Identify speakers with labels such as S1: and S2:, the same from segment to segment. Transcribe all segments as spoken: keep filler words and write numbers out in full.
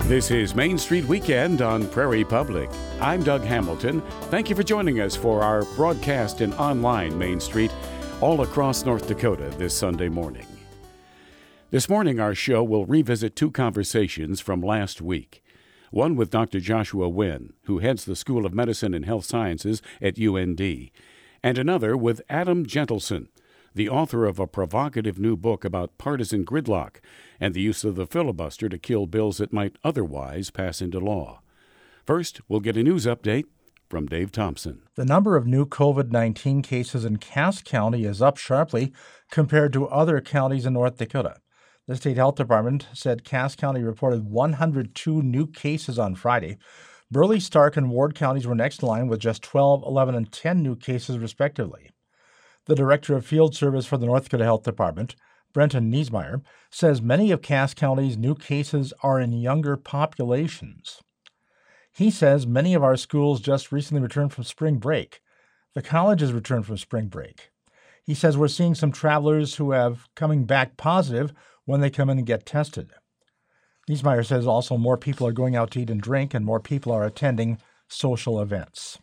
S1: This is Main Street Weekend on Prairie Public. I'm Doug Hamilton. Thank you for joining us for our broadcast and online Main Street all across North Dakota this Sunday morning. This morning, our show will revisit two conversations from last week. One with Doctor Joshua Wynn, who heads the School of Medicine and Health Sciences at U N D, and another with Adam Gentleson, the author of a provocative new book about partisan gridlock and the use of the filibuster to kill bills that might otherwise pass into law. First, we'll get a news update from Dave Thompson.
S2: The number of new covid nineteen cases in Cass County is up sharply compared to other counties in North Dakota. The state health department said Cass County reported one hundred two new cases on Friday. Burleigh, Stark, and Ward counties were next in line with just twelve, eleven, and ten new cases respectively. The director of field service for the North Dakota Health Department, Brenton Niesmeyer, says many of Cass County's new cases are in younger populations. He says many of our schools just recently returned from spring break. The colleges returned from spring break. He says we're seeing some travelers who have coming back positive when they come in and get tested. Niesmeyer says also more people are going out to eat and drink and more people are attending social events.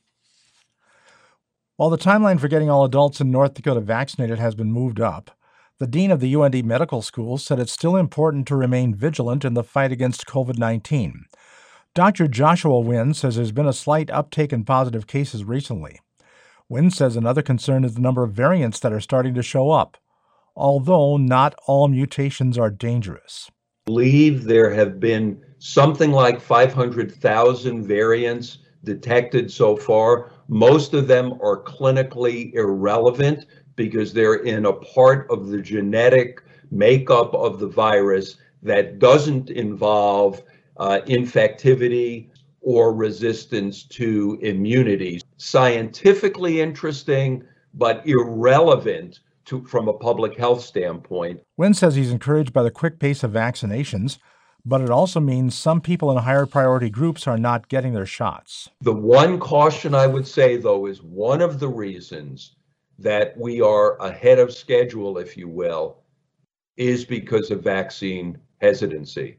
S2: While the timeline for getting all adults in North Dakota vaccinated has been moved up, the dean of the U N D Medical School said it's still important to remain vigilant in the fight against covid nineteen. Doctor Joshua Wynn says there's been a slight uptake in positive cases recently. Wynn says another concern is the number of variants that are starting to show up, although not all mutations are dangerous.
S3: I believe there have been something like five hundred thousand variants detected so far. Most of them are clinically irrelevant because they're in a part of the genetic makeup of the virus that doesn't involve uh, infectivity or resistance to immunity. Scientifically interesting, but irrelevant to, from a public health standpoint.
S2: Wynn says he's encouraged by the quick pace of vaccinations, but it also means some people in higher priority groups are not getting their shots.
S3: The one caution I would say, though, is one of the reasons that we are ahead of schedule, if you will, is because of vaccine hesitancy.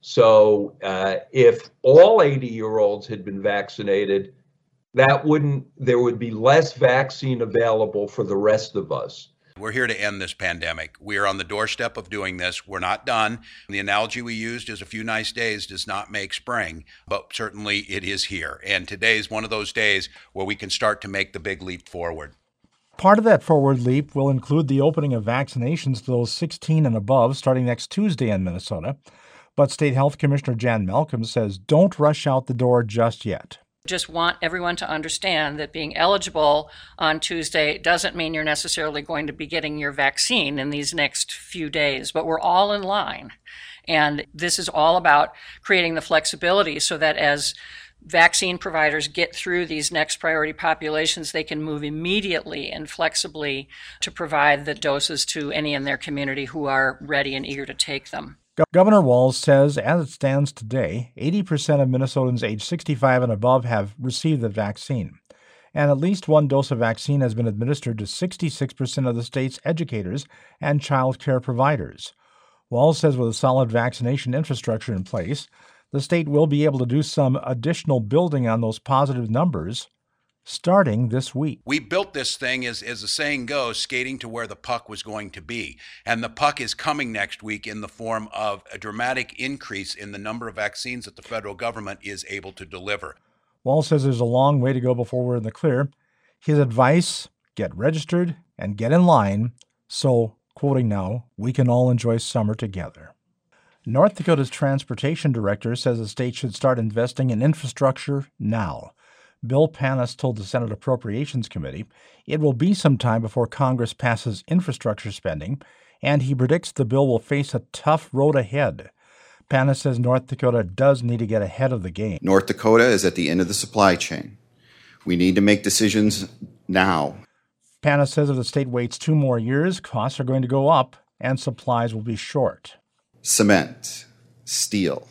S3: So uh, if all eighty-year-olds had been vaccinated, that wouldn't, there would be less vaccine available for the rest of us.
S4: We're here to end this pandemic. We are on the doorstep of doing this. We're not done. The analogy we used is a few nice days does not make spring, but certainly it is here. And today is one of those days where we can start to make the big leap forward.
S2: Part of that forward leap will include the opening of vaccinations to those sixteen and above starting next Tuesday in Minnesota. But State Health Commissioner Jan Malcolm says don't rush out the door just yet.
S5: Just want everyone to understand that being eligible on Tuesday doesn't mean you're necessarily going to be getting your vaccine in these next few days, but we're all in line. And this is all about creating the flexibility so that as vaccine providers get through these next priority populations, they can move immediately and flexibly to provide the doses to any in their community who are ready and eager to take them.
S2: Governor Walz says, as it stands today, eighty percent of Minnesotans aged sixty-five and above have received the vaccine, and at least one dose of vaccine has been administered to sixty-six percent of the state's educators and child care providers. Walz says with a solid vaccination infrastructure in place, the state will be able to do some additional building on those positive numbers starting this week.
S4: We built this thing, as, as the saying goes, skating to where the puck was going to be. And the puck is coming next week in the form of a dramatic increase in the number of vaccines that the federal government is able to deliver.
S2: Walz says there's a long way to go before we're in the clear. His advice, get registered and get in line so, quoting now, we can all enjoy summer together. North Dakota's transportation director says the state should start investing in infrastructure now. Bill Panis told the Senate Appropriations Committee it will be some time before Congress passes infrastructure spending, and he predicts the bill will face a tough road ahead. Panis says North Dakota does need to get ahead of the game.
S6: North Dakota is at the end of the supply chain. We need to make decisions now.
S2: Panis says if the state waits two more years, costs are going to go up and supplies will be short.
S6: Cement, steel,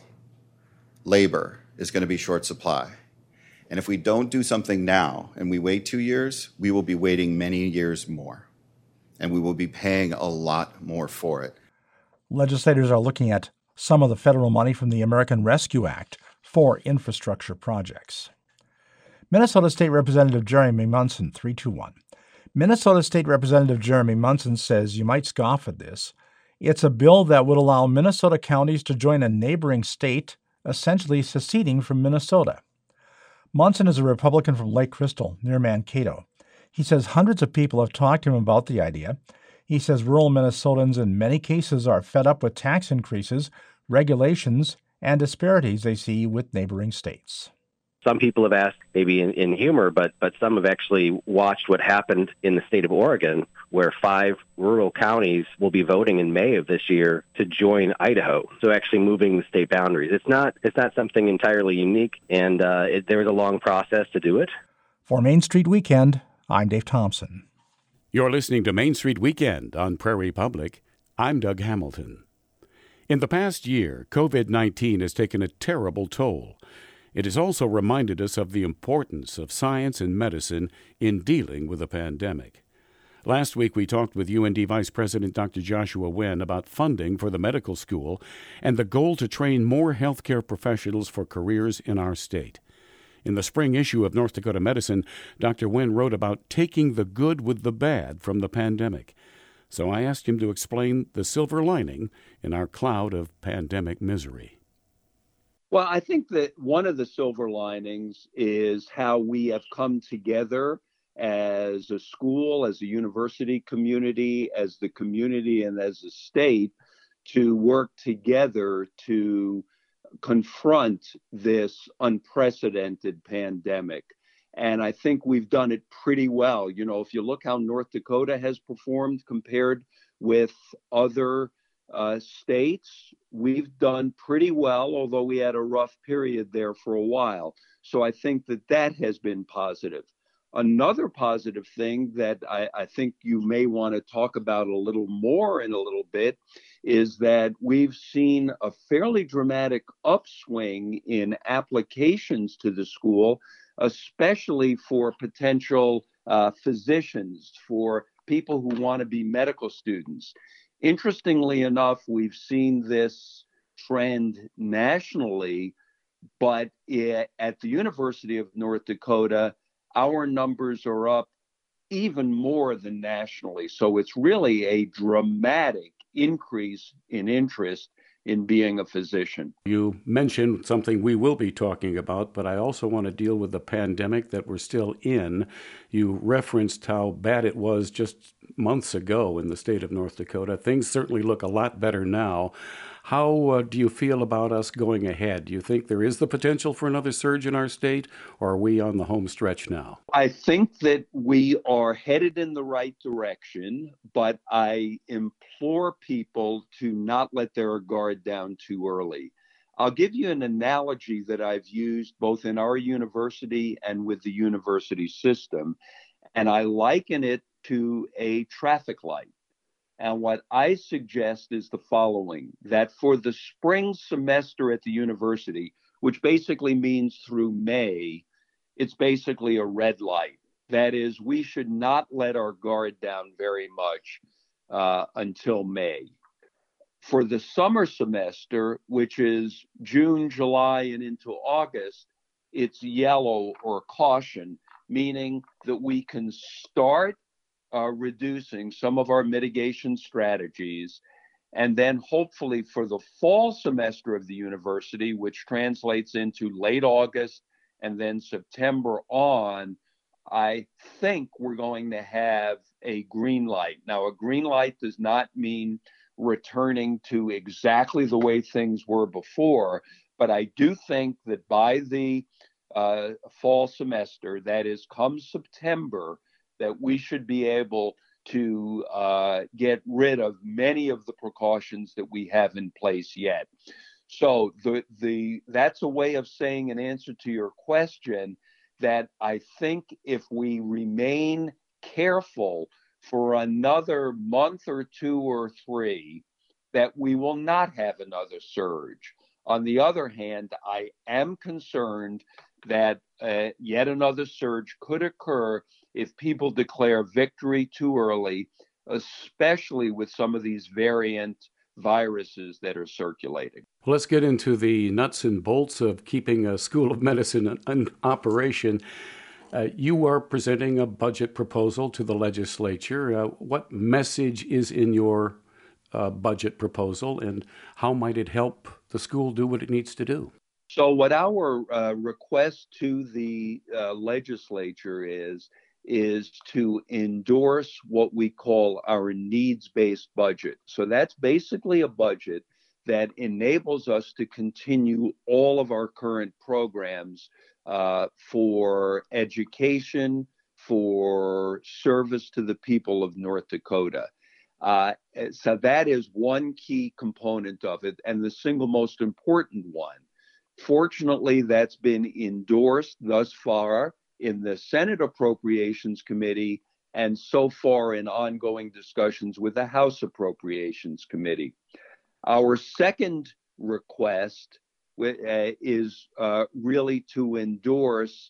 S6: labor is going to be short supply. And if we don't do something now and we wait two years, we will be waiting many years more. And we will be paying a lot more for it.
S2: Legislators are looking at some of the federal money from the American Rescue Act for infrastructure projects. Minnesota State Representative Jeremy Munson, three two one. Minnesota State Representative Jeremy Munson says you might scoff at this. It's a bill that would allow Minnesota counties to join a neighboring state, essentially seceding from Minnesota. Munson is a Republican from Lake Crystal, near Mankato. He says hundreds of people have talked to him about the idea. He says rural Minnesotans in many cases are fed up with tax increases, regulations, and disparities they see with neighboring states.
S7: Some people have asked, maybe in, in humor, but but some have actually watched what happened in the state of Oregon, where five rural counties will be voting in May of this year to join Idaho. So actually moving the state boundaries. It's not it's not something entirely unique, and uh, it, there was a long process to do it.
S2: For Main Street Weekend, I'm Dave Thompson.
S1: You're listening to Main Street Weekend on Prairie Public. I'm Doug Hamilton. In the past year, covid nineteen has taken a terrible toll. It has also reminded us of the importance of science and medicine in dealing with the pandemic. Last week, we talked with U N D Vice President Doctor Joshua Wynn about funding for the medical school and the goal to train more healthcare professionals for careers in our state. In the spring issue of North Dakota Medicine, Doctor Wynn wrote about taking the good with the bad from the pandemic. So I asked him to explain the silver lining in our cloud of pandemic misery.
S3: Well, I think that one of the silver linings is how we have come together as a school, as a university community, as the community, and as a state to work together to confront this unprecedented pandemic. And I think we've done it pretty well. You know, if you look how North Dakota has performed compared with other uh, states, we've done pretty well, although we had a rough period there for a while. So I think that that has been positive. Another positive thing that I, I think you may want to talk about a little more in a little bit is that we've seen a fairly dramatic upswing in applications to the school, especially for potential uh, physicians, for people who want to be medical students. Interestingly enough, we've seen this trend nationally, but it, at the University of North Dakota, our numbers are up even more than nationally. So it's really a dramatic increase in interest in being a physician.
S1: You mentioned something we will be talking about, but I also want to deal with the pandemic that we're still in. You referenced how bad it was just months ago in the state of North Dakota. Things certainly look a lot better now. How uh, do you feel about us going ahead? Do you think there is the potential for another surge in our state, or are we on the home stretch now?
S3: I think that we are headed in the right direction, but I implore people to not let their guard down too early. I'll give you an analogy that I've used both in our university and with the university system, and I liken it to a traffic light. And what I suggest is the following, that for the spring semester at the university, which basically means through May, it's basically a red light. That is, we should not let our guard down very much uh, until May. For the summer semester, which is June, July, and into August, it's yellow or caution, meaning that we can start Uh, reducing some of our mitigation strategies. And then hopefully for the fall semester of the university, which translates into late August and then September on, I think we're going to have a green light. Now, a green light does not mean returning to exactly the way things were before, but I do think that by the uh, fall semester, that is come September, that we should be able to uh, get rid of many of the precautions that we have in place yet. So the the that's a way of saying, in answer to your question, that I think if we remain careful for another month or two or three, that we will not have another surge. On the other hand, I am concerned that uh, yet another surge could occur if people declare victory too early, especially with some of these variant viruses that are circulating.
S1: Let's get into the nuts and bolts of keeping a School of Medicine in operation. Uh, you are presenting a budget proposal to the legislature. Uh, what message is in your uh, budget proposal, and how might it help the school do what it needs to do?
S3: So what our uh, request to the uh, legislature is, is to endorse what we call our needs-based budget. So that's basically a budget that enables us to continue all of our current programs uh, for education, for service to the people of North Dakota. Uh, so that is one key component of it, and the single most important one. Fortunately, that's been endorsed thus far in the Senate Appropriations Committee and so far in ongoing discussions with the House Appropriations Committee. Our second request uh, is uh, really to endorse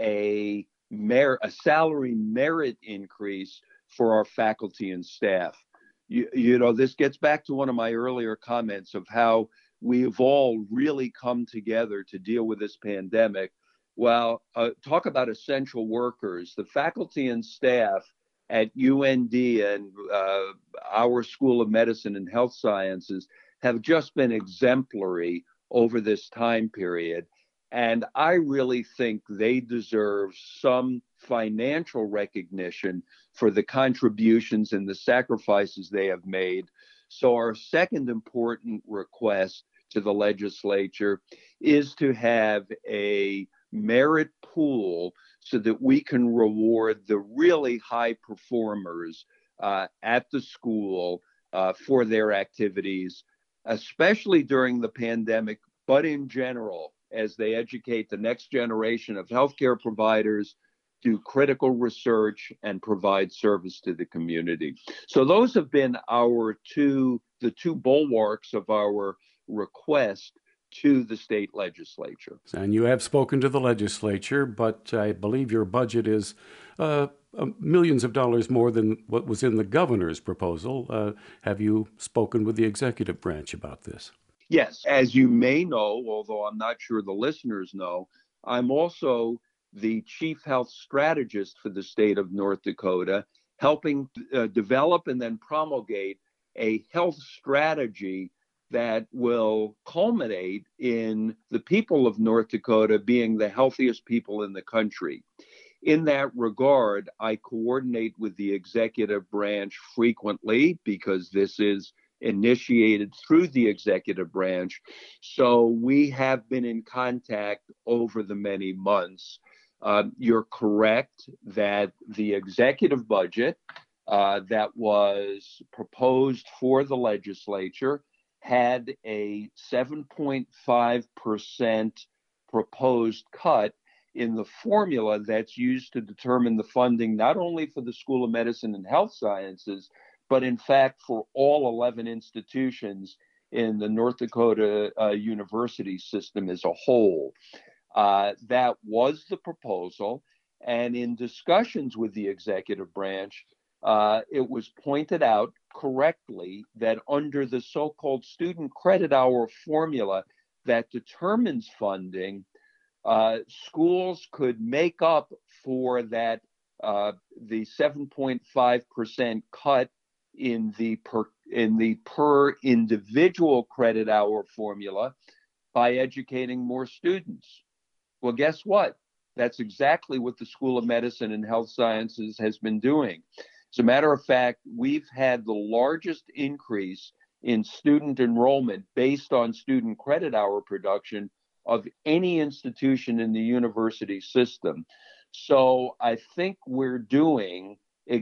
S3: a, mer- a salary merit increase for our faculty and staff. You, you know, this gets back to one of my earlier comments of how we've all really come together to deal with this pandemic. Well, uh, talk about essential workers. The faculty and staff at U N D and uh, our School of Medicine and Health Sciences have just been exemplary over this time period. And I really think they deserve some financial recognition for the contributions and the sacrifices they have made. So our second important request to the legislature is to have a merit pool so that we can reward the really high performers uh, at the school uh, for their activities, especially during the pandemic, but in general, as they educate the next generation of healthcare providers, do critical research, and provide service to the community. So those have been our two, the two bulwarks of our request to the state legislature.
S1: And you have spoken to the legislature, but I believe your budget is uh, uh, millions of dollars more than what was in the governor's proposal. Uh, have you spoken with the executive branch about this?
S3: Yes. As you may know, although I'm not sure the listeners know, I'm also the chief health strategist for the state of North Dakota, helping uh, develop and then promulgate a health strategy that will culminate in the people of North Dakota being the healthiest people in the country. In that regard, I coordinate with the executive branch frequently because this is initiated through the executive branch. So we have been in contact over the many months. Uh, you're correct that the executive budget uh, that was proposed for the legislature had a seven point five percent proposed cut in the formula that's used to determine the funding not only for the School of Medicine and Health Sciences, but in fact for all eleven institutions in the North Dakota uh, university system as a whole. Uh, that was the proposal, and in discussions with the executive branch, uh, it was pointed out correctly that under the so-called student credit hour formula that determines funding, uh, schools could make up for that uh, the seven point five percent cut in the per in the per individual credit hour formula by educating more students. Well, guess what? That's exactly what the School of Medicine and Health Sciences has been doing. As a matter of fact, we've had the largest increase in student enrollment based on student credit hour production of any institution in the university system. So I think we're doing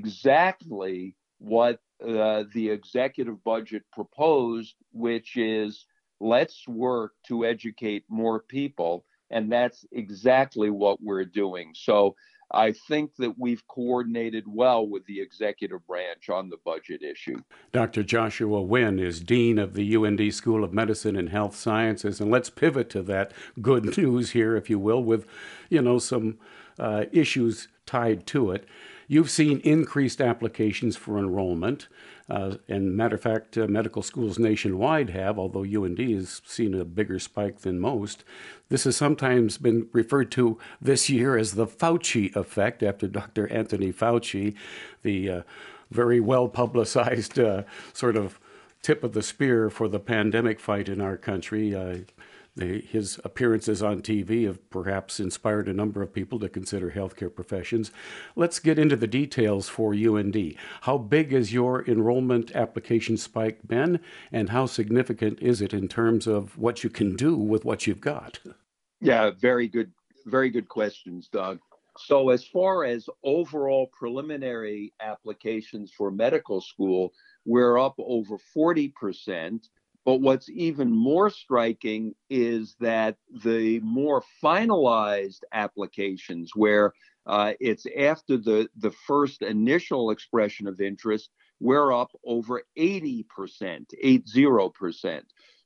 S3: exactly what uh, the executive budget proposed, which is let's work to educate more people. And that's exactly what we're doing. So I think that we've coordinated well with the executive branch on the budget issue.
S1: Doctor Joshua Wynn is Dean of the U N D School of Medicine and Health Sciences. And let's pivot to that good news here, if you will, with, you know, some uh, issues tied to it. You've seen increased applications for enrollment. Uh, and matter of fact, uh, medical schools nationwide have, although U N D has seen a bigger spike than most. This has sometimes been referred to this year as the Fauci effect, after Doctor Anthony Fauci, the uh, very well publicized uh, sort of tip of the spear for the pandemic fight in our country. Uh, the, his appearances on T V have perhaps inspired a number of people to consider healthcare professions. Let's get into the details for U N D. How big has your enrollment application spike been, and how significant is it in terms of what you can do with what you've got?
S3: Yeah, very good, very good questions, Doug. So as far as overall preliminary applications for medical school, we're up over forty percent. But what's even more striking is that the more finalized applications, where uh, it's after the, the first initial expression of interest, we're up over eighty percent, eighty percent.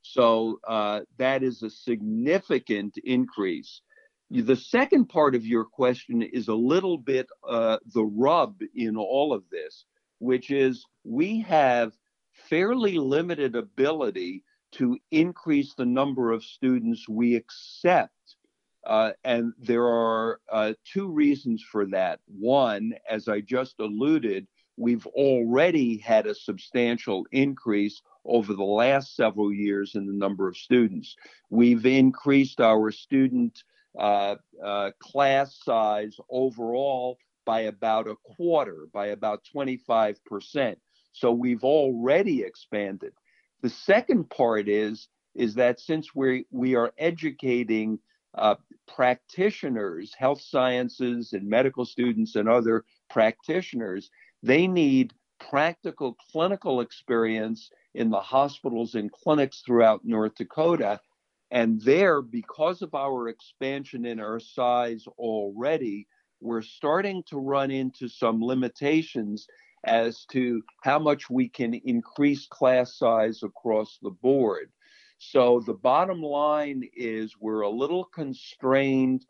S3: So uh, that is a significant increase. The second part of your question is a little bit uh, the rub in all of this, which is we have fairly limited ability to increase the number of students we accept. Uh, and there are uh, two reasons for that. One, as I just alluded, we've already had a substantial increase over the last several years in the number of students. We've increased our student uh, uh, class size overall by about a quarter, by about twenty-five percent. So we've already expanded. The second part is, is that since we we are educating uh, practitioners, health sciences and medical students and other practitioners, they need practical clinical experience in the hospitals and clinics throughout North Dakota. And there, because of our expansion in our size already, we're starting to run into some limitations as to how much we can increase class size across the board. So the bottom line is we're a little constrained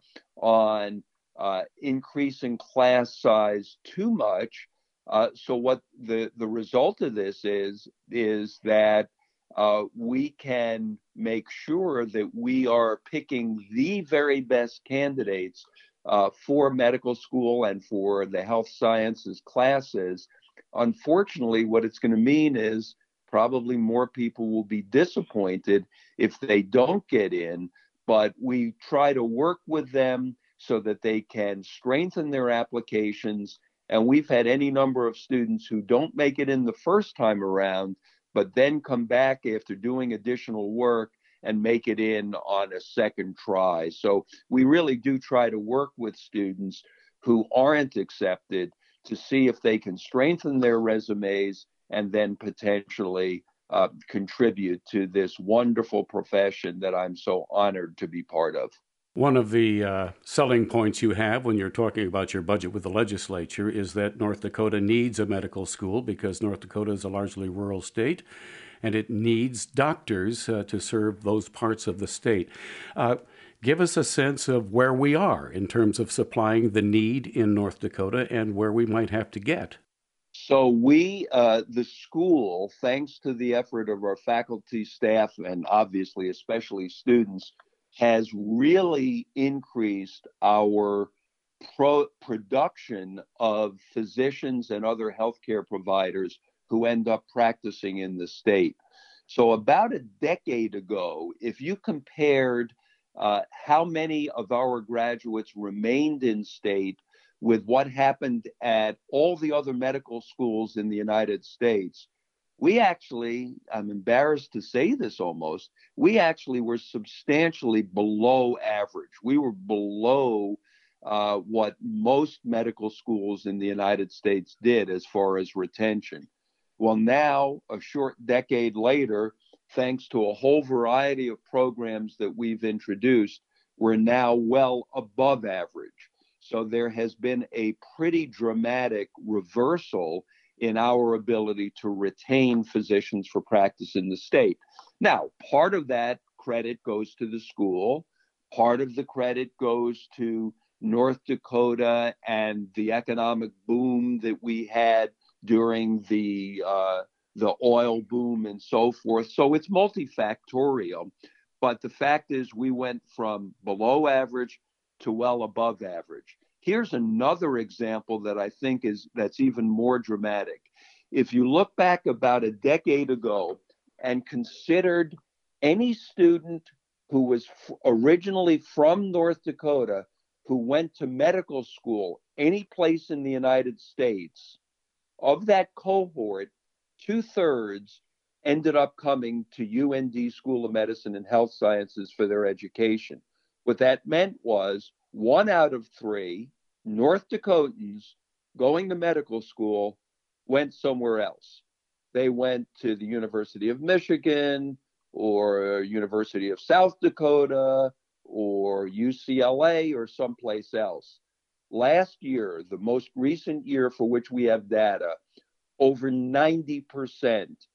S3: on uh, increasing class size too much. Uh, so what the, the result of this is, is that uh, we can make sure that we are picking the very best candidates uh, for medical school and for the health sciences classes. Unfortunately, what it's going to mean is probably more people will be disappointed if they don't get in, but we try to work with them so that they can strengthen their applications. And we've had any number of students who don't make it in the first time around, but then come back after doing additional work and make it in on a second try. So we really do try to work with students who aren't accepted to see if they can strengthen their resumes and then potentially uh, contribute to this wonderful profession that I'm so honored to be part of.
S1: One of the uh, selling points you have when you're talking about your budget with the legislature is that North Dakota needs a medical school because North Dakota is a largely rural state, and it needs doctors uh, to serve those parts of the state. Uh, give us a sense of where we are in terms of supplying the need in North Dakota and where we might have to get.
S3: So we, uh, the school, thanks to the effort of our faculty, staff, and obviously especially students, has really increased our pro- production of physicians and other healthcare providers who end up practicing in the state. So about a decade ago, if you compared uh, how many of our graduates remained in state with what happened at all the other medical schools in the United States, we actually, I'm embarrassed to say this almost, we actually were substantially below average. We were below uh, what most medical schools in the United States did as far as retention. Well, now, a short decade later, thanks to a whole variety of programs that we've introduced, we're now well above average. So there has been a pretty dramatic reversal in our ability to retain physicians for practice in the state. Now, part of that credit goes to the school. Part of the credit goes to North Dakota and the economic boom that we had during the uh, the oil boom and so forth. So it's multifactorial. But the fact is we went from below average to well above average. Here's another example that I think is that's even more dramatic. If you look back about a decade ago and considered any student who was f- originally from North Dakota who went to medical school any place in the United States, of that cohort, two-thirds ended up coming to U N D School of Medicine and Health Sciences for their education. What that meant was one out of three North Dakotans going to medical school went somewhere else. They went to the University of Michigan or University of South Dakota or U C L A or someplace else. Last year, the most recent year for which we have data, over ninety percent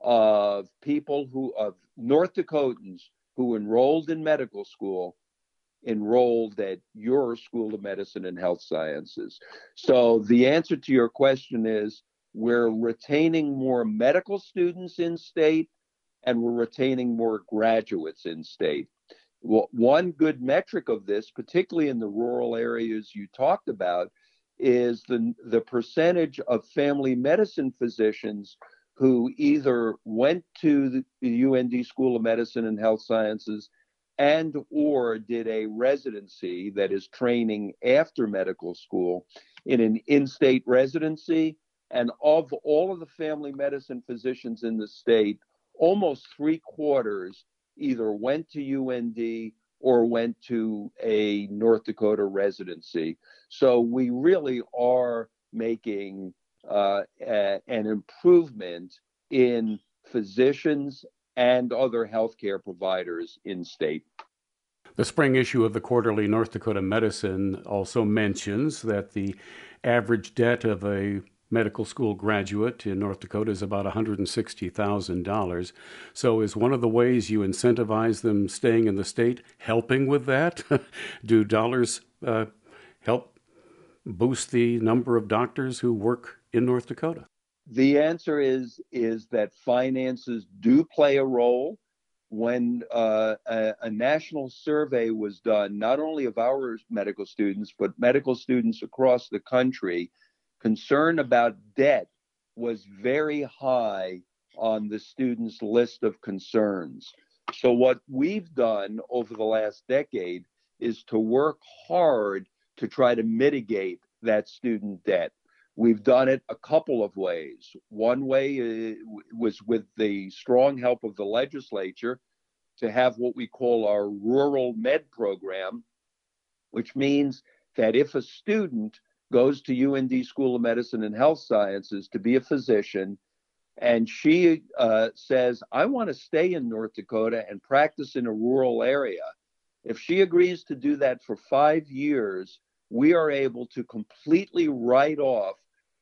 S3: of people who, of North Dakotans who enrolled in medical school, enrolled at your School of Medicine and Health Sciences. So the answer to your question is we're retaining more medical students in state and we're retaining more graduates in state. Well, one good metric of this, particularly in the rural areas you talked about, is the, the percentage of family medicine physicians who either went to the U N D School of Medicine and Health Sciences and or did a residency, that is training after medical school, in an in-state residency. And of all of the family medicine physicians in the state, almost three quarters either went to U N D or went to a North Dakota residency. So we really are making uh, a, an improvement in physicians and other healthcare providers in state.
S1: The spring issue of the quarterly North Dakota Medicine also mentions that the average debt of a medical school graduate in North Dakota is about one hundred sixty thousand dollars. So is one of the ways you incentivize them staying in the state helping with that? Do dollars uh, help boost the number of doctors who work in North Dakota?
S3: The answer is, is that finances do play a role. When uh, a, a national survey was done, not only of our medical students, but medical students across the country, concern about debt was very high on the students' list of concerns. So what we've done over the last decade is to work hard to try to mitigate that student debt. We've done it a couple of ways. One way was with the strong help of the legislature to have what we call our Rural Med program, which means that if a student goes to U N D School of Medicine and Health Sciences to be a physician, and she uh, says, I want to stay in North Dakota and practice in a rural area. If she agrees to do that for five years, we are able to completely write off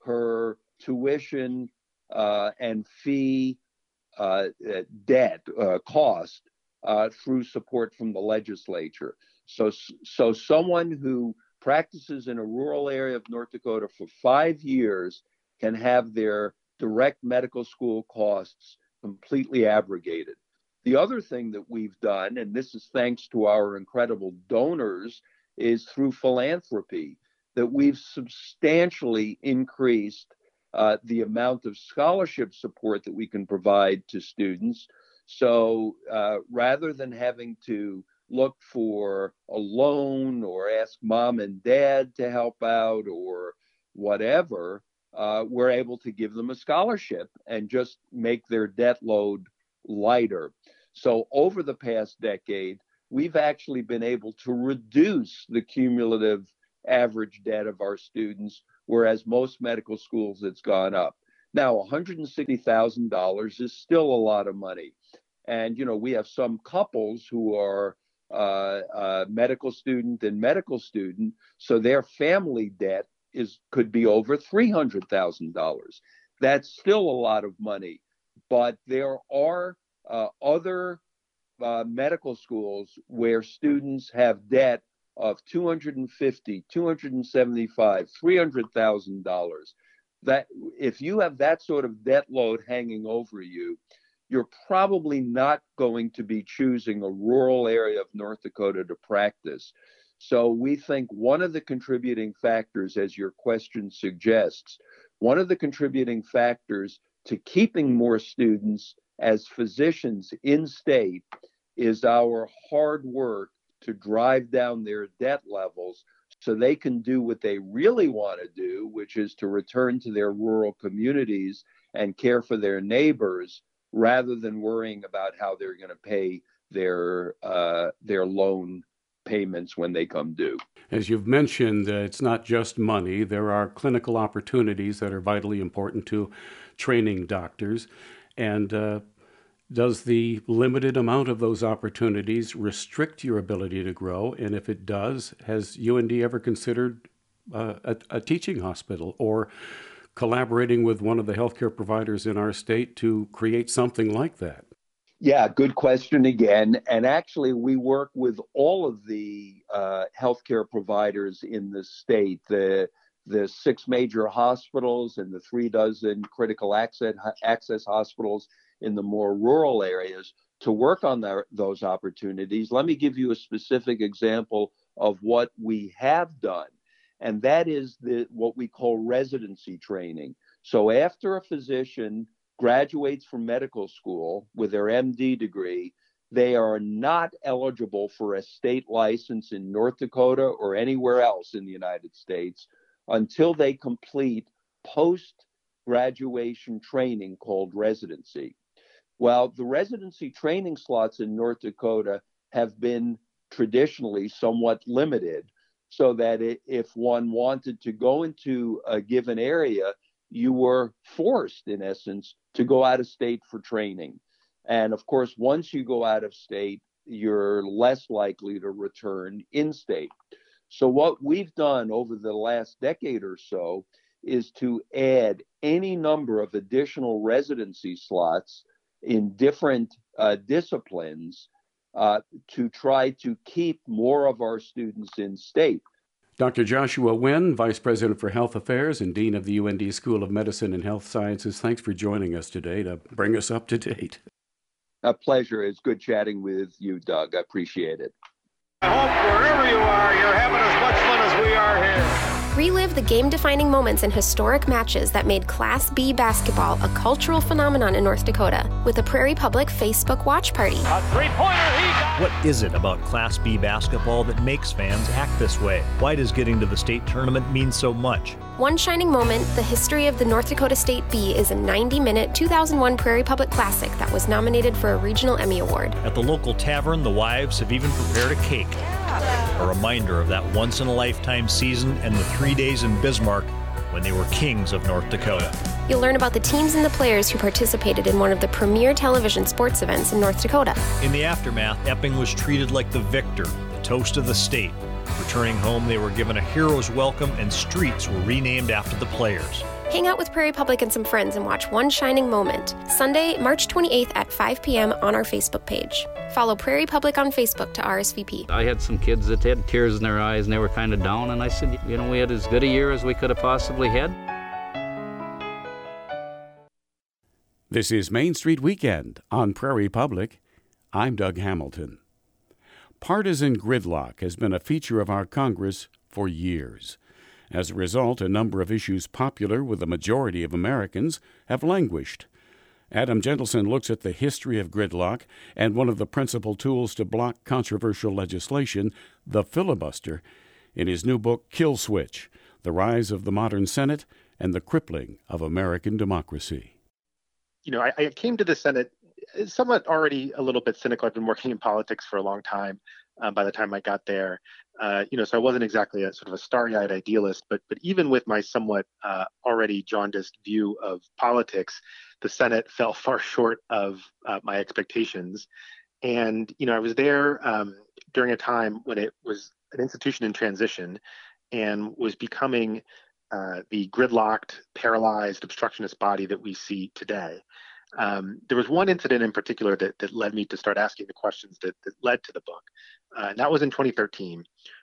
S3: her tuition uh, and fee uh, debt uh, cost uh, through support from the legislature. So, so someone who practices in a rural area of North Dakota for five years can have their direct medical school costs completely abrogated. The other thing that we've done, and this is thanks to our incredible donors, is through philanthropy, that we've substantially increased uh, the amount of scholarship support that we can provide to students. So uh, rather than having to look for a loan or ask mom and dad to help out or whatever, uh, we're able to give them a scholarship and just make their debt load lighter. So over the past decade, we've actually been able to reduce the cumulative average debt of our students, whereas most medical schools, it's gone up. Now, one hundred sixty thousand dollars is still a lot of money. And, you know, we have some couples who are uh, uh, medical student and medical student, so their family debt is could be over three hundred thousand dollars. That's still a lot of money, but there are uh, other uh, medical schools where students have debt of two hundred fifty thousand dollars, two hundred seventy-five thousand dollars, three hundred thousand dollars. that if you have that sort of debt load hanging over you, you're probably not going to be choosing a rural area of North Dakota to practice. So we think one of the contributing factors, as your question suggests, one of the contributing factors to keeping more students as physicians in state is our hard work to drive down their debt levels so they can do what they really want to do, which is to return to their rural communities and care for their neighbors, rather than worrying about how they're going to pay their uh, their loan payments when they come due.
S1: As you've mentioned, uh, it's not just money. There are clinical opportunities that are vitally important to training doctors. And uh, does the limited amount of those opportunities restrict your ability to grow? And if it does, has U N D ever considered uh, a, a teaching hospital or collaborating with one of the healthcare providers in our state to create something like that?
S3: Yeah, good question again. And actually, we work with all of the uh, healthcare providers in the state, the the six major hospitals and the three dozen critical access, access hospitals in the more rural areas, to work on their, those opportunities. Let me give you a specific example of what we have done, and that is the what we call residency training. So after a physician graduates from medical school with their M D degree, they are not eligible for a state license in North Dakota or anywhere else in the United States until they complete post-graduation training called residency. Well, the residency training slots in North Dakota have been traditionally somewhat limited, so that it, if one wanted to go into a given area, you were forced, in essence, to go out of state for training. And of course, once you go out of state, you're less likely to return in state. So what we've done over the last decade or so is to add any number of additional residency slots in different uh, disciplines uh, to try to keep more of our students in state.
S1: Doctor Joshua Wynn, Vice President for Health Affairs and Dean of the U N D School of Medicine and Health Sciences, thanks for joining us today to bring us up to date.
S3: A pleasure. It's good chatting with you, Doug. I appreciate it.
S8: I hope wherever you are, you're having as much fun as we are here.
S9: Relive the game-defining moments and historic matches that made Class B basketball a cultural phenomenon in North Dakota with a Prairie Public Facebook watch party.
S8: A three-pointer, he got
S10: What is it about Class B basketball that makes fans act this way? Why does getting to the state tournament mean so much?
S9: One shining moment, the history of the North Dakota State B, is a ninety-minute two thousand one Prairie Public Classic that was nominated for a Regional Emmy Award.
S10: At the local tavern, the wives have even prepared a cake. A reminder of that once-in-a-lifetime season and the three days in Bismarck when they were kings of North Dakota.
S9: You'll learn about the teams and the players who participated in one of the premier television sports events in North Dakota.
S10: In the aftermath, Epping was treated like the victor, the toast of the state. Returning home, they were given a hero's welcome and streets were renamed after the players.
S9: Hang out with Prairie Public and some friends and watch One Shining Moment, Sunday, March twenty-eighth at five p.m. on our Facebook page. Follow Prairie Public on Facebook to R S V P.
S11: I had some kids that had tears in their eyes and they were kind of down, and I said, you know, we had as good a year as we could have possibly had.
S1: This is Main Street Weekend on Prairie Public. I'm Doug Hamilton. Partisan gridlock has been a feature of our Congress for years. As a result, a number of issues popular with the majority of Americans have languished. Adam Gentleson looks at the history of gridlock and one of the principal tools to block controversial legislation, the filibuster, in his new book, Kill Switch: The Rise of the Modern Senate and the Crippling of American Democracy.
S12: You know, I, I came to the Senate somewhat already a little bit cynical. I've been working in politics for a long time um, by the time I got there. Uh, you know, so I wasn't exactly a sort of a starry-eyed idealist, but but even with my somewhat uh, already jaundiced view of politics, the Senate fell far short of uh, my expectations. And, you know, I was there um, during a time when it was an institution in transition and was becoming uh, the gridlocked, paralyzed, obstructionist body that we see today. Um, there was one incident in particular that, that led me to start asking the questions that, that led to the book. Uh, and that was in twenty thirteen,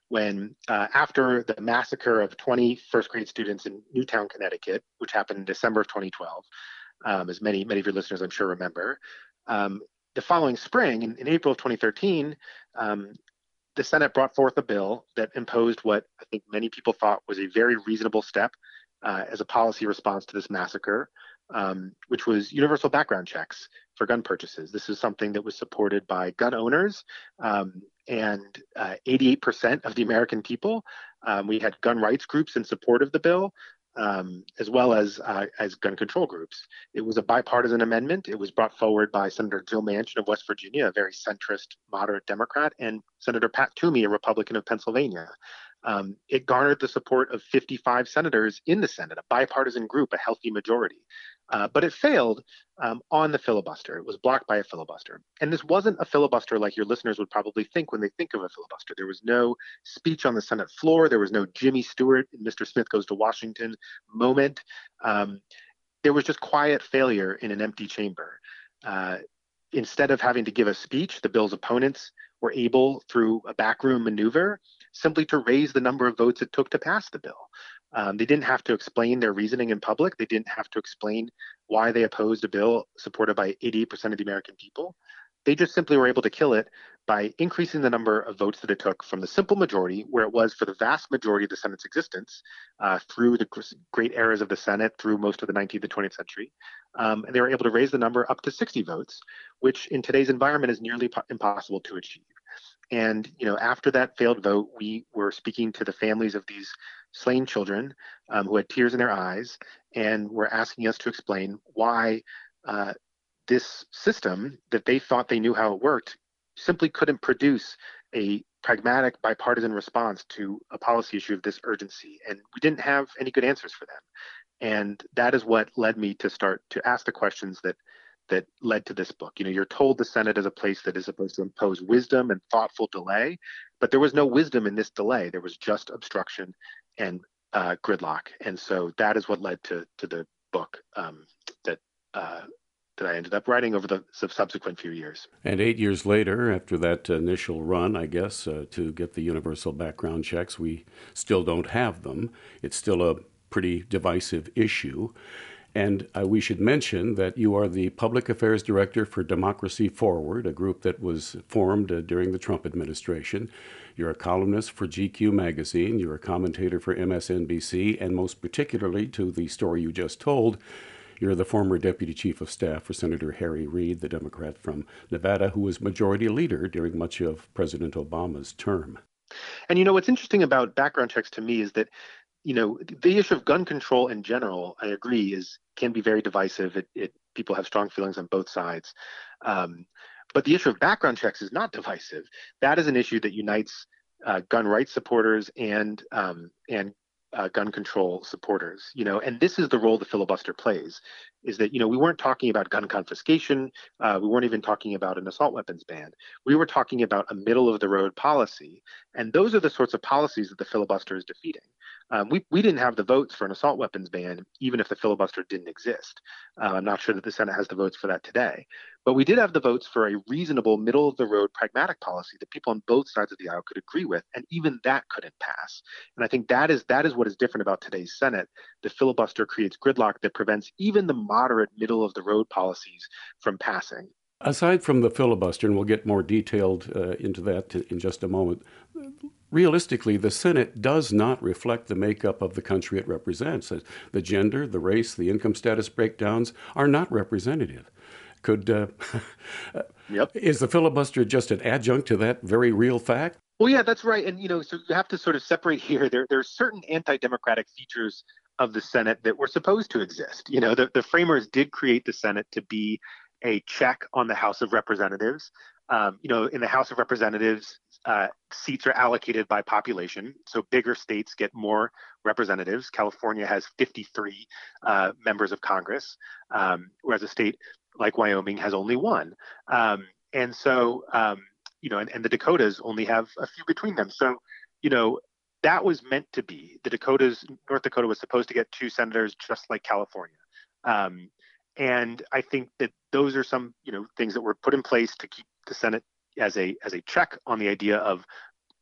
S12: when uh, after the massacre of twenty first grade students in Newtown, Connecticut, which happened in December of twenty twelve, um, as many, many of your listeners I'm sure remember, um, the following spring, in, in April of twenty thirteen, um, the Senate brought forth a bill that imposed what I think many people thought was a very reasonable step uh, as a policy response to this massacre, um, which was universal background checks for gun purchases. This is something that was supported by gun owners um, and uh, eighty-eight percent of the American people. Um, we had gun rights groups in support of the bill, um, as well as uh, as gun control groups. It was a bipartisan amendment. It was brought forward by Senator Joe Manchin of West Virginia, a very centrist, moderate Democrat, and Senator Pat Toomey, a Republican of Pennsylvania. Um, it garnered the support of fifty-five senators in the Senate, a bipartisan group, a healthy majority. Uh, but it failed um, on the filibuster. It was blocked by a filibuster. And this wasn't a filibuster like your listeners would probably think when they think of a filibuster. There was no speech on the Senate floor. There was no Jimmy Stewart, Mister Smith Goes to Washington moment. Um, there was just quiet failure in an empty chamber. Uh, instead of having to give a speech, the bill's opponents were able, through a backroom maneuver, simply to raise the number of votes it took to pass the bill. Um, they didn't have to explain their reasoning in public. They didn't have to explain why they opposed a bill supported by eighty-eight percent of the American people. They just simply were able to kill it by increasing the number of votes that it took from the simple majority, where it was for the vast majority of the Senate's existence, uh, through the great eras of the Senate, through most of the nineteenth and twentieth century. Um, and they were able to raise the number up to sixty votes, which in today's environment is nearly po- impossible to achieve. And, you know, after that failed vote, we were speaking to the families of these slain children um, who had tears in their eyes, and were asking us to explain why uh, this system that they thought they knew how it worked simply couldn't produce a pragmatic bipartisan response to a policy issue of this urgency. And we didn't have any good answers for them. And that is what led me to start to ask the questions that that led to this book. You know, you're told the Senate is a place that is supposed to impose wisdom and thoughtful delay, but there was no wisdom in this delay. There was just obstruction and uh, gridlock. And so that is what led to to the book um, that uh, that I ended up writing over the subsequent few years.
S1: And eight years later, after that initial run, I guess, uh, to get the universal background checks, we still don't have them. It's still a pretty divisive issue. And uh, we should mention that you are the Public Affairs Director for Democracy Forward, a group that was formed uh, during the Trump administration. You're a columnist for G Q magazine. You're a commentator for M S N B C, and most particularly to the story you just told, you're the former Deputy Chief of Staff for Senator Harry Reid, the Democrat from Nevada, who was Majority Leader during much of President Obama's term.
S12: And, you know, what's interesting about background checks to me is that, you know, the issue of gun control in general, I agree, is can be very divisive. It, it people have strong feelings on both sides. Um, but the issue of background checks is not divisive. That is an issue that unites uh, gun rights supporters and um, and uh, gun control supporters. You know, and this is the role the filibuster plays. Is that, you know, we weren't talking about gun confiscation. Uh, we weren't even talking about an assault weapons ban. We were talking about a middle of the road policy, and those are the sorts of policies that the filibuster is defeating. Um, we, we didn't have the votes for an assault weapons ban, even if the filibuster didn't exist. Uh, I'm not sure that the Senate has the votes for that today. But we did have the votes for a reasonable, middle-of-the-road, pragmatic policy that people on both sides of the aisle could agree with, and even that couldn't pass. And I think that is that is what is different about today's Senate. The filibuster creates gridlock that prevents even the moderate, middle-of-the-road policies from passing.
S1: Aside from the filibuster, and we'll get more detailed uh, into that in just a moment, realistically, the Senate does not reflect the makeup of the country it represents. The gender, the race, the income status breakdowns are not representative. Could uh,
S12: yep.
S1: Is the filibuster just an adjunct to that very real fact?
S12: Well, yeah, that's right. And, you know, so you have to sort of separate here. There, there are certain anti-democratic features of the Senate that were supposed to exist. You know, the, the framers did create the Senate to be a check on the House of Representatives. Um, you know, in the House of Representatives, uh, seats are allocated by population. So bigger states get more representatives. California has fifty-three uh, members of Congress, um, whereas a state like Wyoming has only one. Um, and so, um, you know, and, and the Dakotas only have a few between them. So, you know, that was meant to be. The Dakotas, North Dakota was supposed to get two senators just like California. Um, and I think that those are some, you know, things that were put in place to keep the Senate as a as a check on the idea of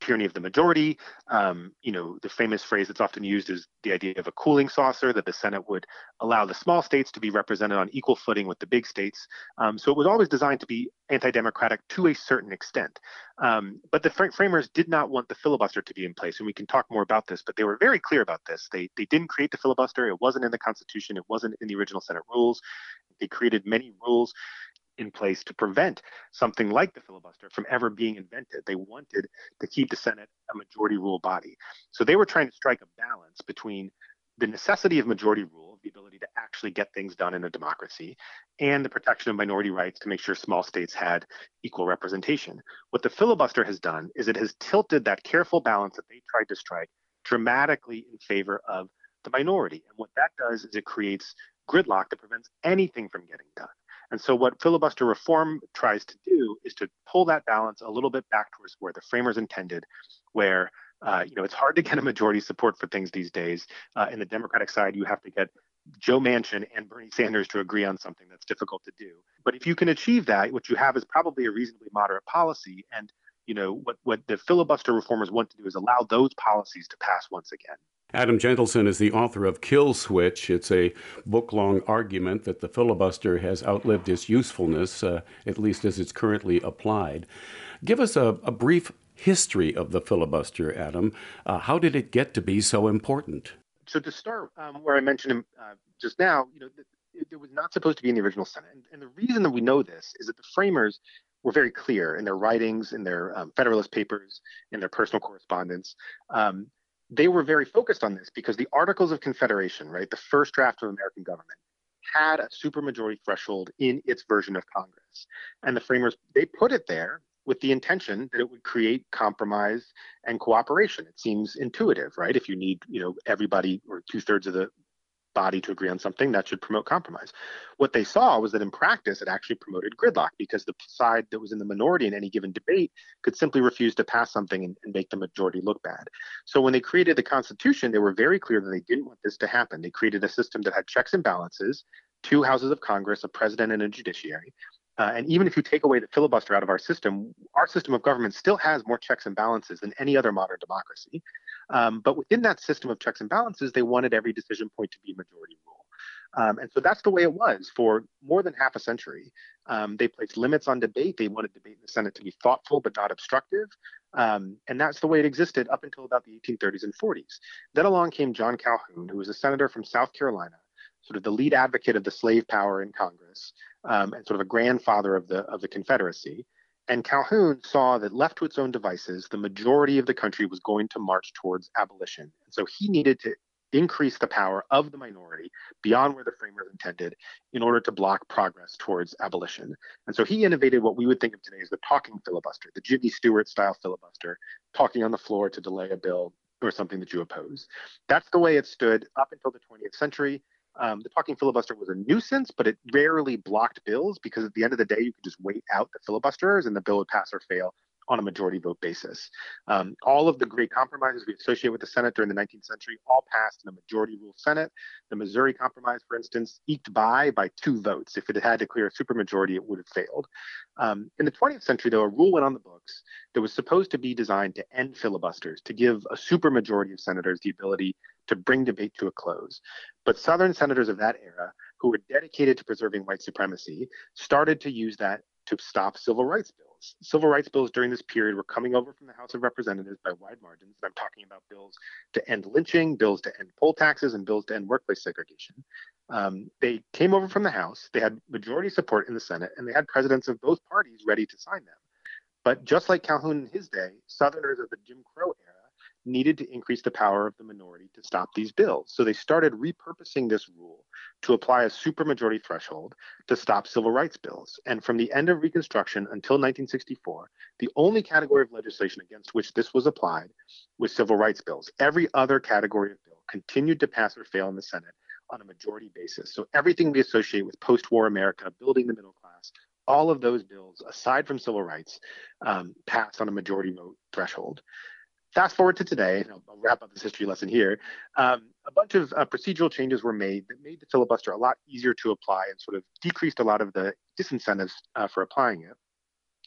S12: tyranny of the majority. Um, you know, the famous phrase that's often used is the idea of a cooling saucer, that the Senate would allow the small states to be represented on equal footing with the big states. Um, so it was always designed to be anti-democratic to a certain extent. Um, but the fr- framers did not want the filibuster to be in place. And we can talk more about this, but they were very clear about this. They, they didn't create the filibuster. It wasn't in the Constitution. It wasn't in the original Senate rules. They created many rules in place to prevent something like the filibuster from ever being invented. They wanted to keep the Senate a majority rule body. So they were trying to strike a balance between the necessity of majority rule, the ability to actually get things done in a democracy, and the protection of minority rights to make sure small states had equal representation. What the filibuster has done is it has tilted that careful balance that they tried to strike dramatically in favor of the minority. And what that does is it creates gridlock that prevents anything from getting done. And so what filibuster reform tries to do is to pull that balance a little bit back towards where the framers intended, where uh, you know it's hard to get a majority support for things these days. Uh, in the Democratic side, you have to get Joe Manchin and Bernie Sanders to agree on something that's difficult to do. But if you can achieve that, what you have is probably a reasonably moderate policy. And you know what, what the filibuster reformers want to do is allow those policies to pass once again.
S1: Adam Gentleson is the author of Kill Switch. It's a book-long argument that the filibuster has outlived its usefulness, uh, at least as it's currently applied. Give us a, a brief history of the filibuster, Adam. Uh, how did it get to be so important?
S12: So to start, um, where I mentioned uh, just now, you know, it, it was not supposed to be in the original Senate. And, and the reason that we know this is that the framers were very clear in their writings, in their um, Federalist Papers, in their personal correspondence. Um, They were very focused on this because the Articles of Confederation, right, the first draft of American government, had a supermajority threshold in its version of Congress. And the framers, they put it there with the intention that it would create compromise and cooperation. It seems intuitive, right? If you need, you know, everybody or two thirds of the body to agree on something, that should promote compromise. What they saw was that in practice, it actually promoted gridlock because the side that was in the minority in any given debate could simply refuse to pass something and, and make the majority look bad. So when they created the Constitution, they were very clear that they didn't want this to happen. They created a system that had checks and balances, two houses of Congress, a president and a judiciary. Uh, and even if you take away the filibuster out of our system, our system of government still has more checks and balances than any other modern democracy. Um, but within that system of checks and balances, they wanted every decision point to be majority rule. Um, and so that's the way it was for more than half a century. Um, they placed limits on debate. They wanted debate in the Senate to be thoughtful but not obstructive. Um, and that's the way it existed up until about the eighteen thirties and forties. Then along came John Calhoun, who was a senator from South Carolina, sort of the lead advocate of the slave power in Congress, um, and sort of a grandfather of the of the Confederacy. And Calhoun saw that left to its own devices, the majority of the country was going to march towards abolition. And so he needed to increase the power of the minority beyond where the framers intended in order to block progress towards abolition. And so he innovated what we would think of today as the talking filibuster, the Jimmy Stewart style filibuster, talking on the floor to delay a bill or something that you oppose. That's the way it stood up until the twentieth century. Um, the talking filibuster was a nuisance, but it rarely blocked bills because at the end of the day, you could just wait out the filibusterers and the bill would pass or fail on a majority vote basis. Um, all of the great compromises we associate with the Senate during the nineteenth century all passed in a majority rule Senate. The Missouri Compromise, for instance, eked by by two votes. If it had to clear a supermajority, it would have failed. Um, in the twentieth century, though, a rule went on the books that was supposed to be designed to end filibusters, to give a supermajority of senators the ability to bring debate to a close. But Southern senators of that era, who were dedicated to preserving white supremacy, started to use that to stop civil rights bills. Civil rights bills during this period were coming over from the House of Representatives by wide margins. And I'm talking about bills to end lynching, bills to end poll taxes, and bills to end workplace segregation. Um, they came over from the House, they had majority support in the Senate, and they had presidents of both parties ready to sign them. But just like Calhoun in his day, Southerners of the Jim Crow era needed to increase the power of the minority to stop these bills. So they started repurposing this rule to apply a supermajority threshold to stop civil rights bills. And from the end of Reconstruction until nineteen sixty-four, the only category of legislation against which this was applied was civil rights bills. Every other category of bill continued to pass or fail in the Senate on a majority basis. So everything we associate with post-war America, building the middle class, all of those bills, aside from civil rights, um, passed on a majority vote threshold. Fast forward to today, and I'll, I'll wrap up this history lesson here. Um, a bunch of uh, procedural changes were made that made the filibuster a lot easier to apply and sort of decreased a lot of the disincentives uh, for applying it.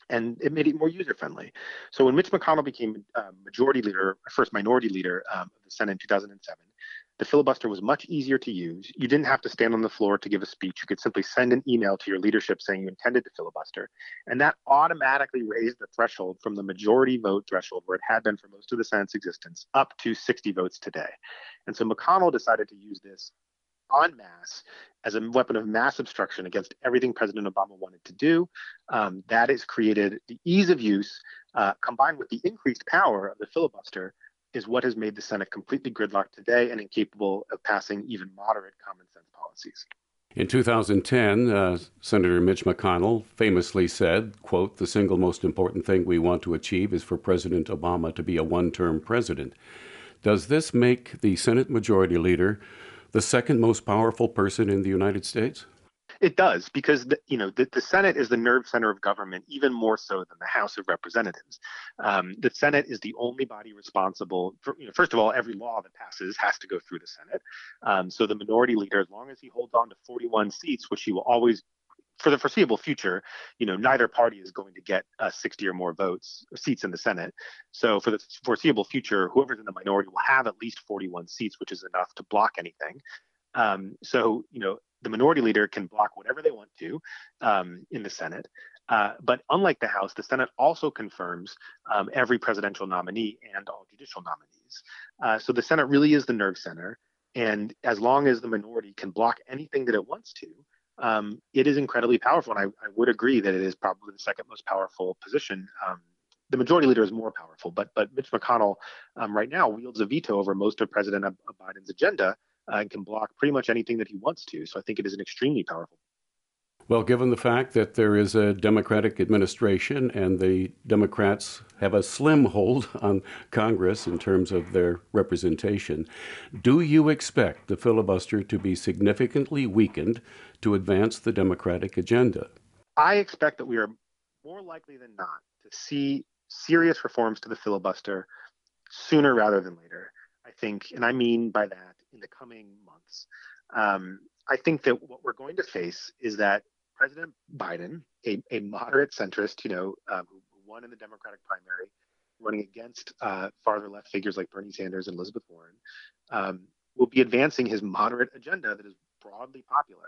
S12: and it made it more user-friendly. So when Mitch McConnell became uh, majority leader, first minority leader um, of the Senate in two thousand seven, the filibuster was much easier to use. You didn't have to stand on the floor to give a speech. You could simply send an email to your leadership saying you intended to filibuster. And that automatically raised the threshold from the majority vote threshold, where it had been for most of the Senate's existence, up to sixty votes today. And so McConnell decided to use this en masse as a weapon of mass obstruction against everything President Obama wanted to do. Um, that has created the ease of use, uh, combined with the increased power of the filibuster, is what has made the Senate completely gridlocked today and incapable of passing even moderate common sense policies.
S1: In two thousand ten, uh, Senator Mitch McConnell famously said, quote, "The single most important thing we want to achieve is for President Obama to be a one-term president." Does this make the Senate Majority Leader the second most powerful person in the United States?
S12: It does, because the, you know the, the Senate is the nerve center of government, even more so than the House of Representatives. Um, the Senate is the only body responsible for, you know, first of all, every law that passes has to go through the Senate. Um, so the minority leader, as long as he holds on to forty-one seats, which he will always, for the foreseeable future, you know, neither party is going to get uh, sixty or more votes or seats in the Senate. So for the foreseeable future, whoever's in the minority will have at least forty-one seats, which is enough to block anything. Um, so, you know, the minority leader can block whatever they want to um, in the Senate. Uh, but unlike the House, the Senate also confirms um, every presidential nominee and all judicial nominees. Uh, so the Senate really is the nerve center. And as long as the minority can block anything that it wants to, um, it is incredibly powerful. And I, I would agree that it is probably the second most powerful position. Um, the majority leader is more powerful, but but Mitch McConnell um, right now wields a veto over most of President Biden's agenda. Uh, and can block pretty much anything that he wants to. So I think it is an extremely powerful.
S1: Well, given the fact that there is a Democratic administration and the Democrats have a slim hold on Congress in terms of their representation, do you expect the filibuster to be significantly weakened to advance the Democratic agenda?
S12: I expect that we are more likely than not to see serious reforms to the filibuster sooner rather than later. I think, and I mean by that, in the coming months. Um, I think that what we're going to face is that President Biden, a, a moderate centrist, you know, um, who won in the Democratic primary, running against uh, farther left figures like Bernie Sanders and Elizabeth Warren, um, will be advancing his moderate agenda that is broadly popular.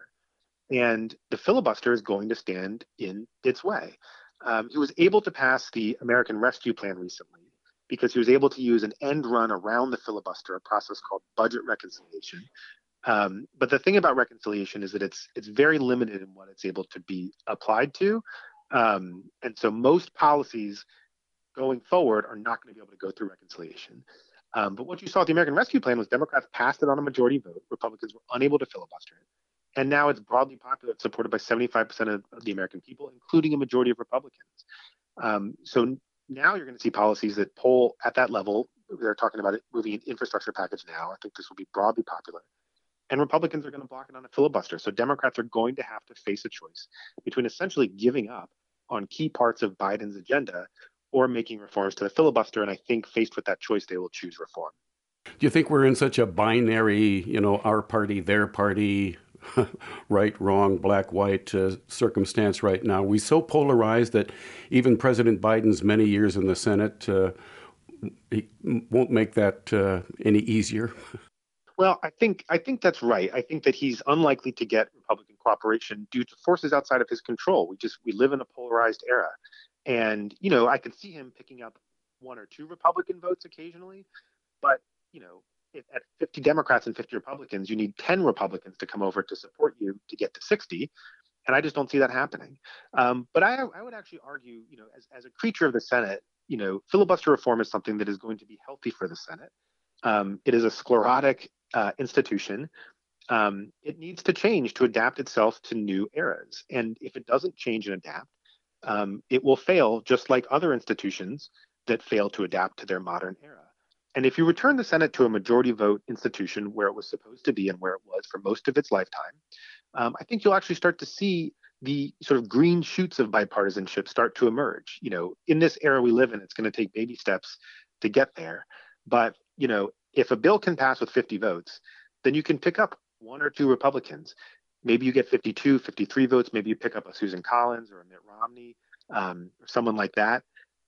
S12: And the filibuster is going to stand in its way. Um, he was able to pass the American Rescue Plan recently, because he was able to use an end run around the filibuster, a process called budget reconciliation. Um, but the thing about reconciliation is that it's it's very limited in what it's able to be applied to. Um, and so most policies going forward are not going to be able to go through reconciliation. Um, but what you saw at the American Rescue Plan was Democrats passed it on a majority vote. Republicans were unable to filibuster it. And now it's broadly popular. It's supported by seventy-five percent of, of the American people, including a majority of Republicans. Um, so now you're going to see policies that poll at that level. They're talking about it moving an infrastructure package now. I think this will be broadly popular. And Republicans are going to block it on a filibuster. So Democrats are going to have to face a choice between essentially giving up on key parts of Biden's agenda or making reforms to the filibuster. And I think faced with that choice, they will choose reform.
S1: Do you think we're in such a binary, you know, our party, their party, right, wrong, black, white uh, circumstance right now? We so polarized that even President Biden's many years in the Senate uh, he won't make that uh, any easier.
S12: Well, I think I think that's right. I think that he's unlikely to get Republican cooperation due to forces outside of his control. We just we live in a polarized era, and you know I can see him picking up one or two Republican votes occasionally, but you know. If at fifty Democrats and fifty Republicans, you need ten Republicans to come over to support you to get to sixty. And I just don't see that happening. Um, but I, I would actually argue, you know, as, as a creature of the Senate, you know, filibuster reform is something that is going to be healthy for the Senate. Um, it is a sclerotic uh, institution. Um, it needs to change to adapt itself to new eras. And if it doesn't change and adapt, um, it will fail just like other institutions that fail to adapt to their modern era. And if you return the Senate to a majority vote institution where it was supposed to be and where it was for most of its lifetime, um, I think you'll actually start to see the sort of green shoots of bipartisanship start to emerge. You know, in this era we live in, it's going to take baby steps to get there. But, you know, if a bill can pass with fifty votes, then you can pick up one or two Republicans. Maybe you get fifty-two, fifty-three votes. Maybe you pick up a Susan Collins or a Mitt Romney. um, someone like that.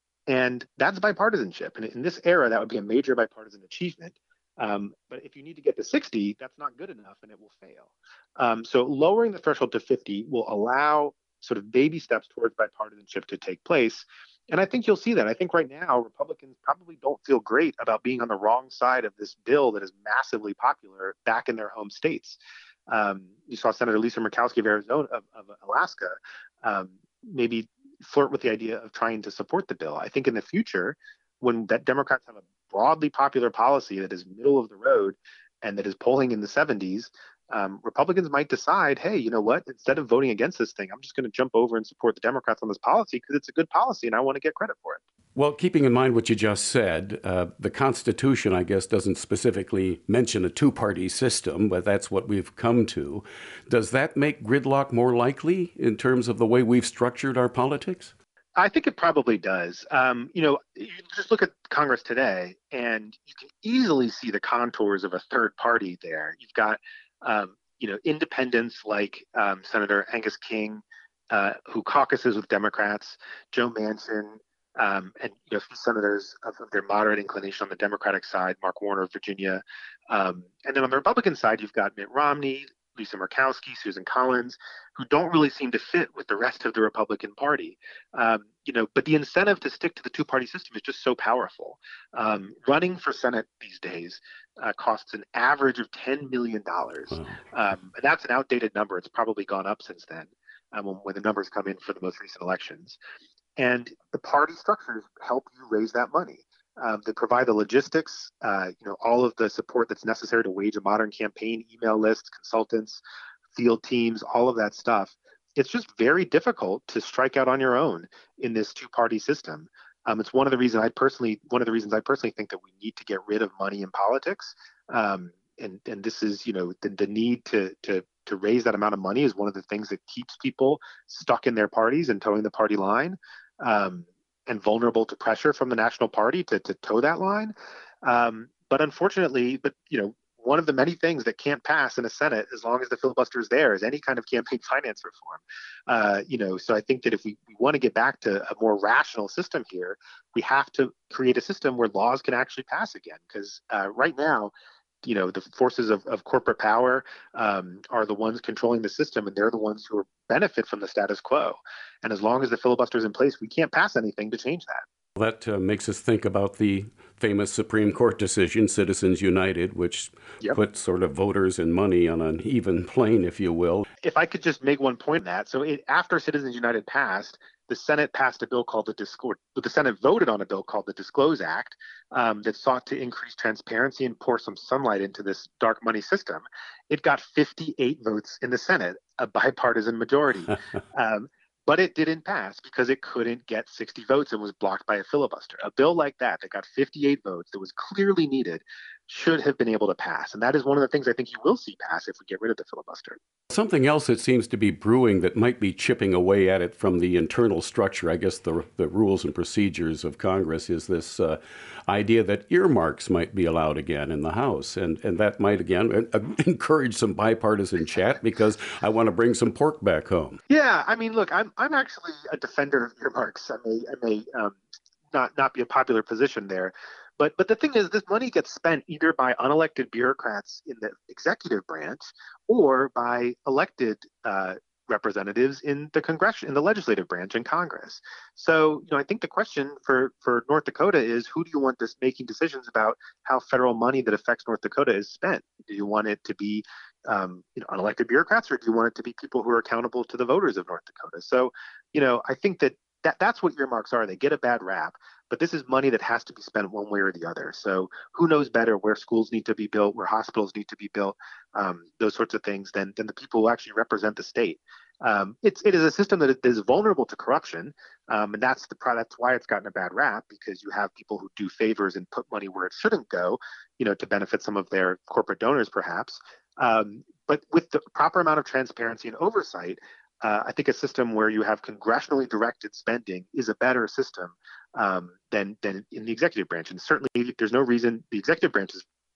S12: And that's bipartisanship. And in this era, that would be a major bipartisan achievement. Um, but if you need to get to sixty, that's not good enough and it will fail. Um, so lowering the threshold to fifty will allow sort of baby steps towards bipartisanship to take place. And I think you'll see that. I think right now, Republicans probably don't feel great about being on the wrong side of this bill that is massively popular back in their home states. Um, you saw Senator Lisa Murkowski of Arizona, of, of Alaska, um, maybe flirt with the idea of trying to support the bill. I think in the future, when that Democrats have a broadly popular policy that is middle of the road and that is polling in the seventies, um, Republicans might decide, hey, you know what, instead of voting against this thing, I'm just going to jump over and support the Democrats on this policy because it's a good policy and I want to get credit for it.
S1: Well, keeping in mind what you just said, uh, the Constitution, I guess, doesn't specifically mention a two-party system, but that's what we've come to. Does that make gridlock more likely in terms of the way we've structured our politics?
S12: I think it probably does. Um, you know, you just look at Congress today, and you can easily see the contours of a third party there. You've got, um, you know, independents like um, Senator Angus King, uh, who caucuses with Democrats, Joe Manchin, um, and you know, a few senators of, of their moderate inclination on the Democratic side, Mark Warner of Virginia. Um, and then on the Republican side, you've got Mitt Romney, Lisa Murkowski, Susan Collins, who don't really seem to fit with the rest of the Republican Party. Um, you know, but the incentive to stick to the two-party system is just so powerful. Um, running for Senate these days uh, costs an average of ten million dollars. Wow. Um, and that's an outdated number. It's probably gone up since then um, when, when the numbers come in for the most recent elections. And the party structures help you raise that money. Um, they provide the logistics, uh, you know, all of the support that's necessary to wage a modern campaign, email lists, consultants, field teams, all of that stuff. It's just very difficult to strike out on your own in this two-party system. Um, it's one of the reasons I personally, one of the reasons I personally think that we need to get rid of money in politics. Um, and and this is, you know, the, the need to to to raise that amount of money is one of the things that keeps people stuck in their parties and towing the party line. Um, and vulnerable to pressure from the national party to, to toe that line. Um, but unfortunately, but you know, one of the many things that can't pass in a Senate, as long as the filibuster is there, is any kind of campaign finance reform. Uh, you know, so I think that if we, we want to get back to a more rational system here, we have to create a system where laws can actually pass again. Because uh, right now, you know, the forces of, of corporate power um, are the ones controlling the system, and they're the ones who are, benefit from the status quo. And as long as the filibuster is in place, we can't pass anything to change that.
S1: That uh, makes us think about the famous Supreme Court decision, Citizens United, which yep. put sort of voters and money on an even plane, if you will.
S12: If I could just make one point on that. So it, after Citizens United passed, the Senate passed a bill called the Disclose. The Senate voted on a bill called the Disclose Act um, that sought to increase transparency and pour some sunlight into this dark money system. It got fifty-eight votes in the Senate, a bipartisan majority. um, but it didn't pass because it couldn't get sixty votes and was blocked by a filibuster. A bill like that that got fifty-eight votes that was clearly needed should have been able to pass. And that is one of the things I think you will see pass if we get rid of the filibuster.
S1: Something else that seems to be brewing that might be chipping away at it from the internal structure, I guess the the rules and procedures of Congress, is this uh, idea that earmarks might be allowed again in the House. And, and that might, again, uh, encourage some bipartisan chat because I want to bring some pork back home.
S12: Yeah, I mean, look, I'm I'm actually a defender of earmarks. I may, I may um, not, not be a popular position there. But but the thing is, this money gets spent either by unelected bureaucrats in the executive branch or by elected uh, representatives in the Congress, in the legislative branch in Congress. So, you know, I think the question for, for North Dakota is, who do you want this making decisions about how federal money that affects North Dakota is spent? Do you want it to be um, you know, unelected bureaucrats, or do you want it to be people who are accountable to the voters of North Dakota? So, you know, I think that, that that's what earmarks are. They get a bad rap. But this is money that has to be spent one way or the other. So who knows better where schools need to be built, where hospitals need to be built, um, those sorts of things, than, than the people who actually represent the state. Um, it's, it is a system that is vulnerable to corruption. Um, and that's the that's why it's gotten a bad rap, because you have people who do favors and put money where it shouldn't go, you know, to benefit some of their corporate donors, perhaps. Um, but with the proper amount of transparency and oversight, Uh, I think a system where you have congressionally directed spending is a better system um, than than in the executive branch. And certainly, there's no reason the executive branch is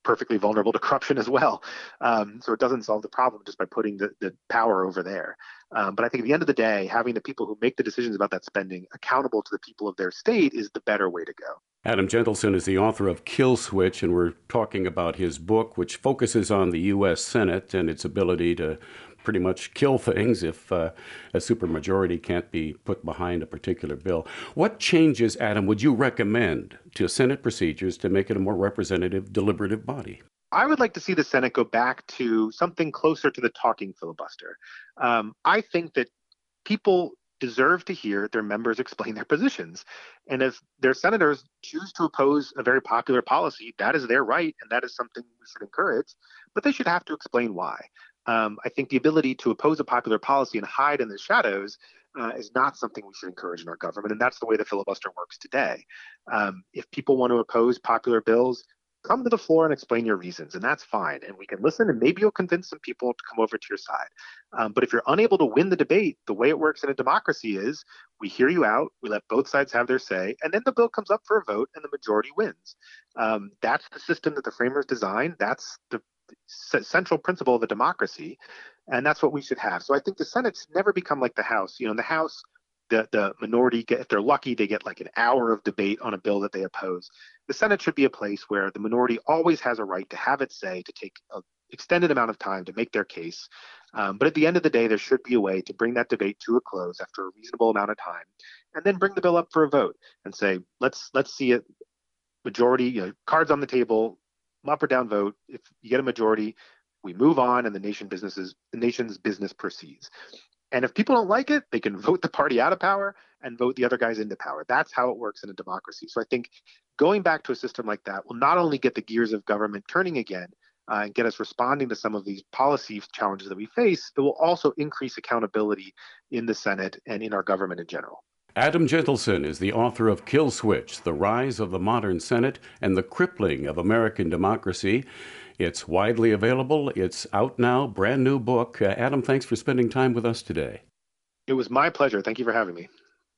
S12: perfectly vulnerable to corruption as well. Um, so it doesn't solve the problem just by putting the, the power over there. Um, but I think at the end of the day, having the people who make the decisions about that spending accountable to the people of their state is the better way to go.
S1: Adam Gentleson is the author of Kill Switch, and we're talking about his book, which focuses on the U S Senate and its ability to pretty much kill things if uh, a supermajority can't be put behind a particular bill. What changes, Adam, would you recommend to Senate procedures to make it a more representative, deliberative body?
S12: I would like to see the Senate go back to something closer to the talking filibuster. Um, I think that people deserve to hear their members explain their positions. And if their senators choose to oppose a very popular policy, that is their right, and that is something we should encourage, but they should have to explain why. Um, I think the ability to oppose a popular policy and hide in the shadows uh, is not something we should encourage in our government, and that's the way the filibuster works today. Um, if people want to oppose popular bills, come to the floor and explain your reasons, and that's fine. And we can listen, and maybe you'll convince some people to come over to your side. Um, but if you're unable to win the debate, the way it works in a democracy is we hear you out, we let both sides have their say, and then the bill comes up for a vote, and the majority wins. Um, that's the system that the framers designed. That's the central principle of a democracy, and that's what we should have. So I think the Senate should never become like the House. You know, in the House, the, the minority, get, if they're lucky, they get like an hour of debate on a bill that they oppose. The Senate should be a place where the minority always has a right to have its say, to take an extended amount of time to make their case. Um, but at the end of the day, there should be a way to bring that debate to a close after a reasonable amount of time, and then bring the bill up for a vote and say, let's let's see it, majority, you know, cards on the table, up or down vote. If you get a majority, we move on, and the nation businesses, the nation's business proceeds. And if people don't like it, they can vote the party out of power and vote the other guys into power. That's how it works in a democracy. So I think going back to a system like that will not only get the gears of government turning again uh, and get us responding to some of these policy challenges that we face, it will also increase accountability in the Senate and in our government in general.
S1: Adam Gentleson is the author of Kill Switch, The Rise of the Modern Senate and the Crippling of American Democracy. It's widely available. It's out now, brand new book. Uh, Adam, thanks for spending time with us today.
S12: It was my pleasure. Thank you for having me.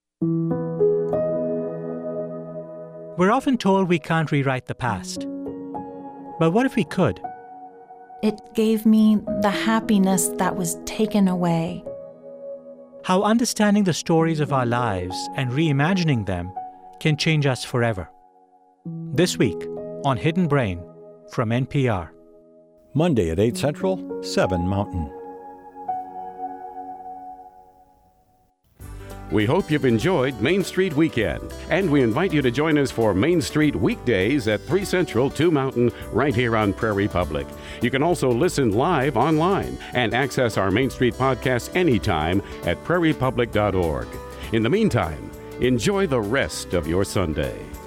S13: We're often told we can't rewrite the past. But what if we could?
S14: It gave me the happiness that was taken away.
S13: How understanding the stories of our lives and reimagining them can change us forever. This week on Hidden Brain from N P R.
S15: Monday at eight Central, seven Mountain.
S1: We hope you've enjoyed Main Street Weekend, and we invite you to join us for Main Street weekdays at three Central, two Mountain, right here on Prairie Public. You can also listen live online and access our Main Street podcast anytime at prairie public dot org. In the meantime, enjoy the rest of your Sunday.